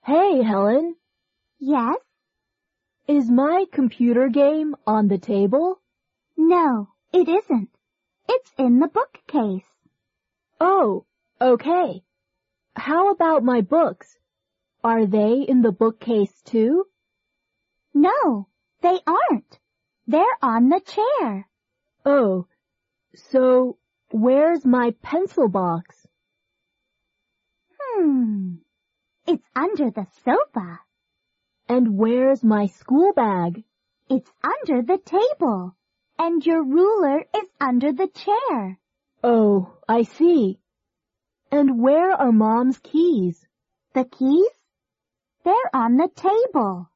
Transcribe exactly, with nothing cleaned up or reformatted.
Hey, Helen. Yes? Is my computer game on the table? No, it isn't. It's in the bookcase. Oh, okay. How about my books? Are they in the bookcase too? No, they aren't. They're on the chair. Oh, so where's my pencil box? Hmm. It's under the sofa. And where's my school bag? It's under the table. And your ruler is under the chair. Oh, I see. And where are Mom's keys? The keys? They're on the table.